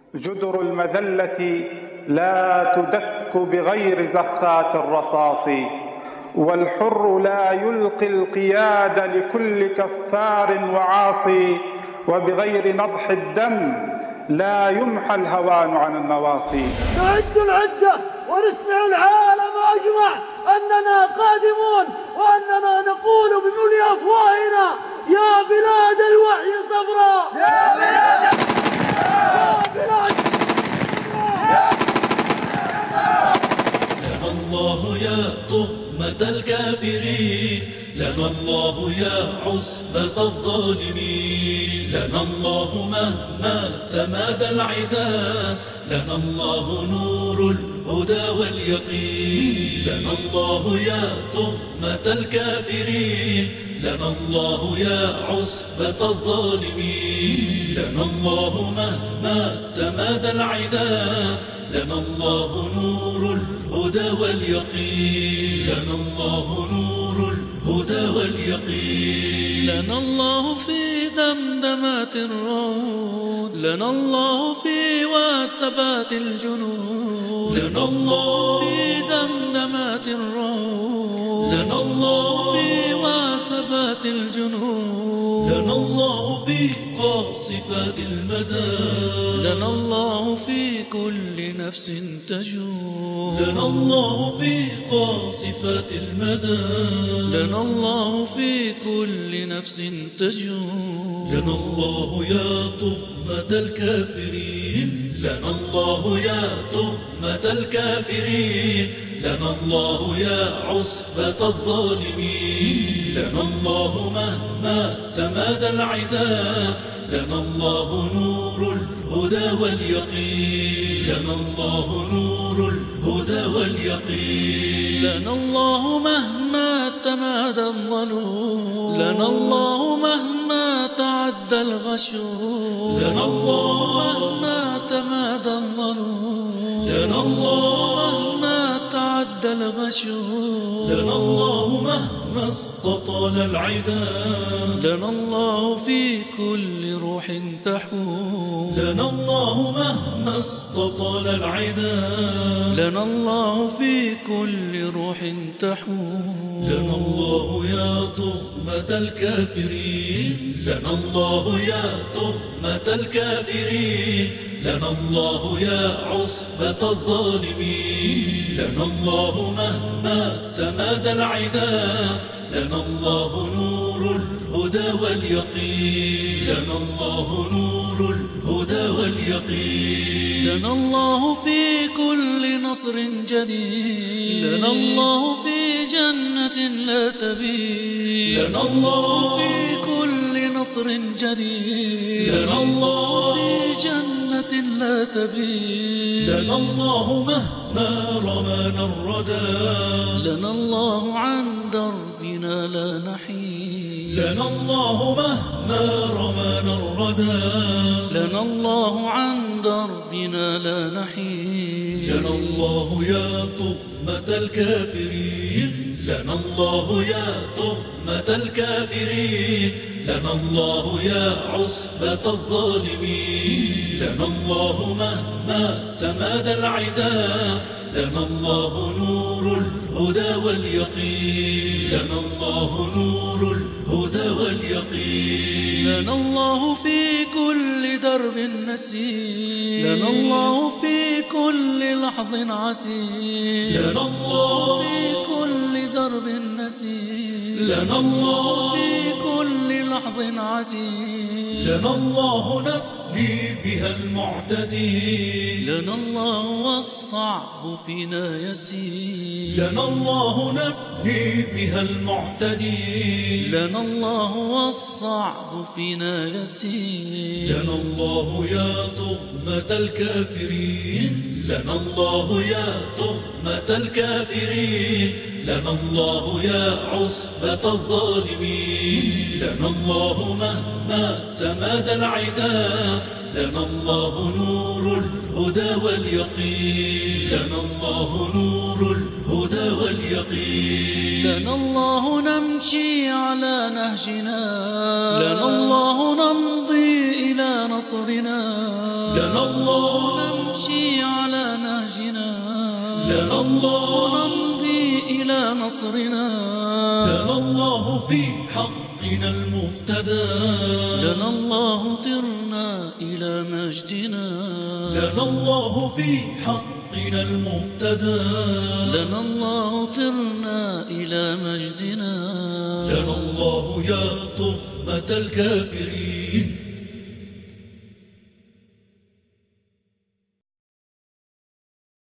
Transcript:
جدر المذلة لا تدك بغير زخات الرصاص، والحر لا يلقي القياد لكل كفار وعاصي، وبغير نضح الدم لا يمحى الهوان عن النواصي. نعد العدة ونسمع العالم أجمع أننا قادمون، وأننا نقول بملء أفواهنا: يا بلاد الوحي صبرا، يا بلاد لنا الله يا تهمة الكافرين، لنا الله يا عصبة الظالمين، لنا الله مهما تمادى العدا، لنا الله نور الهدى واليقين، لنا الله يا تهمة الكافرين، لنا الله يا عصبة الظالمين، لنا الله مهما تمادى العدا، لنا الله نور الهدى واليقين، لنا الله نور الهدى واليقين، لنا الله في دمدمات الرعود، لنا الله في وثبات الجنود، لنا الله في دمدمات الرعود، لنا الله في وثبات الجنود، لنا الله في قاصفات المدى، لنا الله في كل نفس تجود، لنا الله في قاصفات المدى، لنا الله في كل نفس تجود، لنا الله يا تهمة الكافرين، لنا الله يا تهمة الكافرين، لنا الله يا عصبة الظالمين، لنا الله مهما تمادى العدا، لنا الله نور الهدى واليقين، لنا الله نور الهدى واليقين، لنا الله مهما تمادى الظلوم، لنا الله مهما تعدى الغشوم، لنا الله مهما تمادى الظلوم، لنا الله مهما تعدى الغشوم، لنا الله مهما استطال العدا، لنا الله في كل روح تحوم، لنا الله مهما استطال العدا، لنا الله في كل روح تحوم، لنا الله يا تهمة الكافرين، لنا الله يا تهمة الكافرين، لنا الله يا عصبة الظالمين، لنا الله مهما تمادى العدا، لنا الله نور الهدى واليقين، لنا الله نور الهدى واليقين، لنا الله في كل نصر جديد، لنا الله في جنة لا تبيد، لنا الله في كل نصر جديد، لنا الله في جنة لا تبيد، لنا الله مهما رمانا الردى، لنا الله عن دربنا لا نحيد، لنا الله مهما رمانا الردى، لنا الله عن دربنا لا نحيد، لنا الله يا تهمة الكافرين، لنا الله يا تهمة الكافرين، لنا الله يا عصبة الظالمين، لنا الله مهما تمادى العدا، لنا الله نور الهدى واليقين، لنا الله نور الهدى واليقين، لنا الله في كل درب نسير، لنا الله في كل لحظ عسير، لنا الله في كل درب نسير، لنا الله في كل لحظ عسير، لنا الله نفني بها المعتدين، لنا الله والصعب فينا يسير، لنا الله نفني بها المعتدين، لنا الله والصعب فينا يسير، لنا الله يا تهمة الكافرين، لنا الله يا تهمة الكافرين، لنا الله يا عصبة الظالمين، لنا الله مهما تمادى العدا، لنا الله نور الهدى واليقين، لنا الله نور الهدى واليقين، لنا الله نمشي على نهجنا، لنا الله نمضي إلى إلى نصرنا، لنا الله نمشي على نهجنا، لنا الله نمضي إلى نصرنا، لنا الله في حقنا المفتدى، لنا الله طرنا إلى مجدنا، لنا الله في حقنا المفتدى، لنا الله طرنا إلى مجدنا، لنا الله يا تهمة الكافرين،